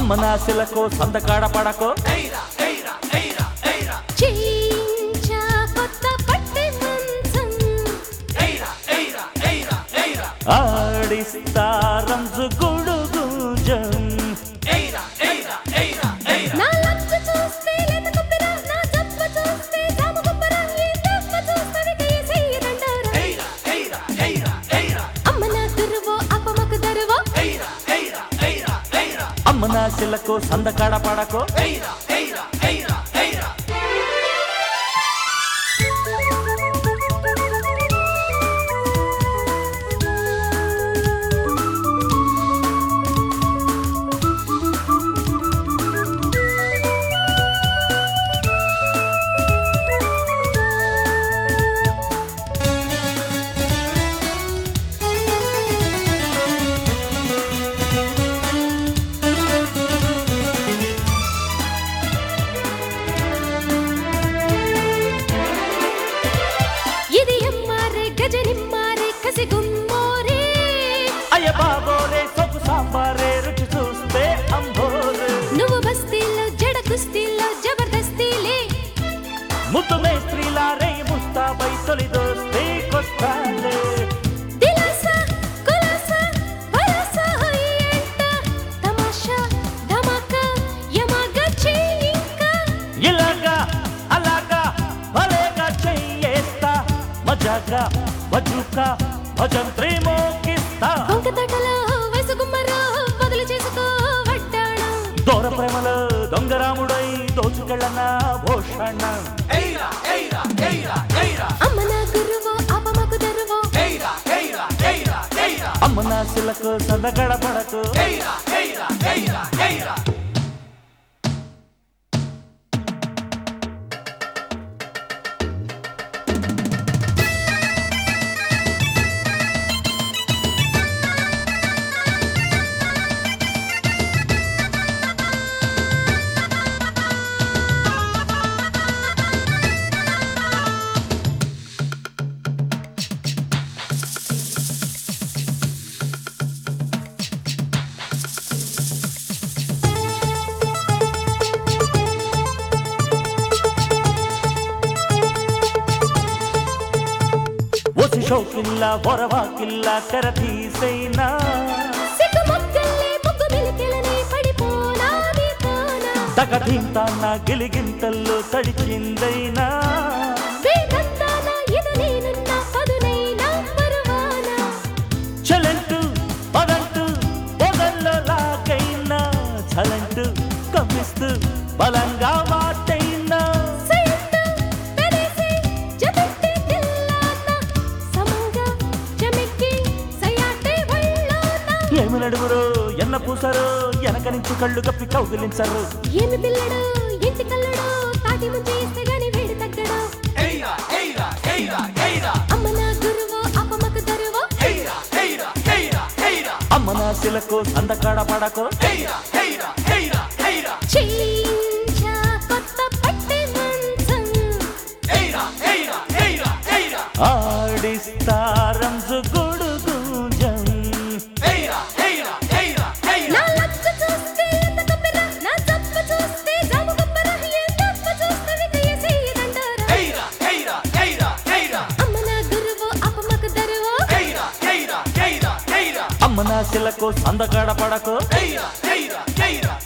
అమ్మ నా శిలకు సందకాడ పడకో ఆడిస్తా రంజు గుడుగుజం అమ్మ నా శిలకు సందకాడ పడకో అయ్య బాబోరే సొప్పు సాంబారే రుచి చూస్తే అంబోరే నువ్వు బస్తీల్లో జడ కుస్తీల్లో జబర్దస్తీలే ముద్దు మేస్త్రీలా రే ముస్తాబై తొలి దోస్తే కొస్తాలే దిలాసా కులాసా వరసా హయ్యంట తమాషా ధమాకా యమాగా చెయ్యింకా ఇలాగా అలాగా భలేగా చెయ్యేస్తా మజాగా బజుకా భజంత్రి మోగిస్తా వంకతటలో వయసుగుమ్మరో బదులు చేసుకో వడ్డాణం దూర ప్రేమలో దొంగరాముడై దోచుకెళ్ళన భూషణ అమ్మ నా గురువో అపమకు దరువో అమ్మ నా శిలకు సందగడ పడకు ఒసి షోకిల్లా బొరవాకిల్లా తెర తీసైనా సిగ్గు మొక్కల్లే ముగ్గు మిలికెలని పడిపోనా నీతోనా తగధింతాన్న గిలిగింతల్లో తడిచిందైనా వేగంతాన ఇది నేనున్న పదునైనా పరువానా చలంటూ పదంటూ పొదల్లో లాగైనా చలంటూ కప్పిస్తూ బలంగా వాటైనా సైంటు పెరేసి జబట్టి తిల్లాన సమంగా జమికి సయాటే వళ్ళాన ఏమి నడుగురో ఎన్న పూసరో వెనక నుంచి కళ్ళు కప్పి కౌగిలించరు ఏమి పిల్లడు ఇంటి కల్లడు తాటి ముంచి ఇస్తే గాని వేడి తగ్గడు అమ్మ నా గురువో అపమకు దరువో అమ్మ నా శిలకు సందకాడ పడకో చీంచా కొత్త పట్టి మంచం ఆడిస్తా రంజు గుడుగుజం నా లచ్చ చూస్తే ఎంత కప్పెర నా జప్ప చూస్తే జాము కప్పెర ఏం జప్ప చూస్తే వికయేసి దండోర అమ్మ నా గురువో అపమకు దరువో అమ్మ నా శిలకు సందకాడ పడకో